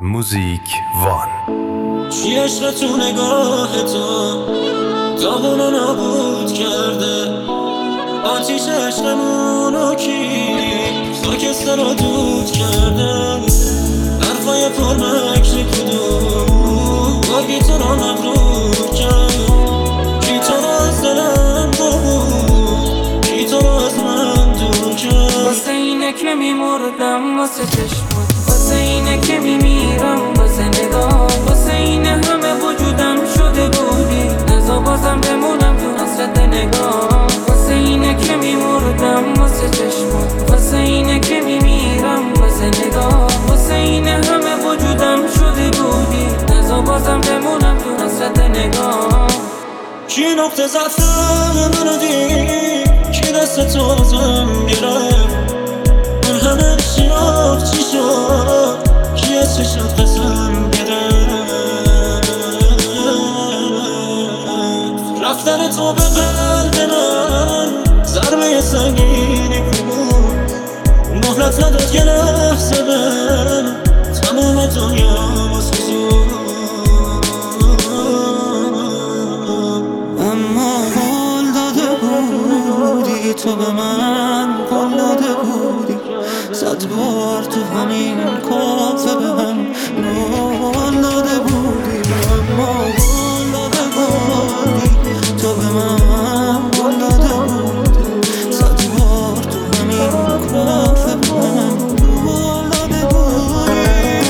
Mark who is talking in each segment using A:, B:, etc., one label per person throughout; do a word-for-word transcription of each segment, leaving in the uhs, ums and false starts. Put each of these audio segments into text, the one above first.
A: موزیک وان.
B: چی عشق تو نگاه تو داغونو نابود کرده، آتیش عشقمونو کی خاکستر رو دود کرده. حرفای پر مکر کدوم با گیتارا مغرور کرد، کی تو رو از دلم بود، کی تو رو از من دور کرد.
C: واسه اینه که میمردم واسه چشمات، واسه اینه که میمیرم واسه نگاه، واسه اینه همه وجودم شده بودی نزا بازم بمونم تو حسرت نگاه. واسه اینه که میمردم واسه چشمات، واسه اینه که میمیرم واسه نگاه، واسه اینه همه وجودم شده بودی نزا بازم بمونم تو حسرت نگاه.
B: کی نقطه ضعف منو دید، کی دست تو ازم گرفت، اون همه شناخت چی شد، کی از چشات قسم گرفت. رفتن تو به قلب من ضربه سنگینی بود، مهلت نداد یه لحظه من تمام دنیا سوزون.
D: اما قول داده بودی تو به من، قول داده بودی صد بار تو همین کافه به هم قول داده بودی. اما قول داده بودی تو به من، قول داده بودی صد بار تو همین کافه به هم قول داده بودی.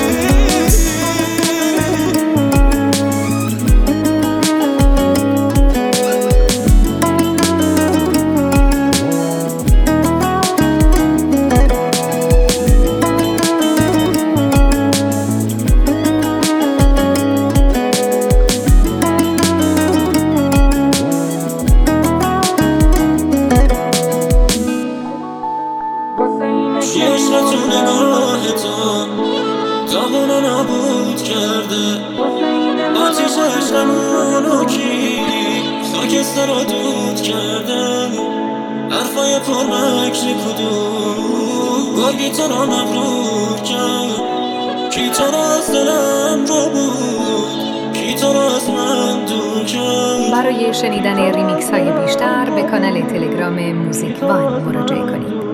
B: چی عشق تو نگاه تو داغونو نابود کرده، آتیش عشقمونو کی خاکستر رو دود کرده. حرفای پر مکر کدوم با گیتارا مغرور کرد، کی تو رو از دلم رو بود، کی تو رو از من دور کرد.
E: برای شنیدن ریمیکس های بیشتر به کانال تلگرام موزیک وان مراجعه کنید.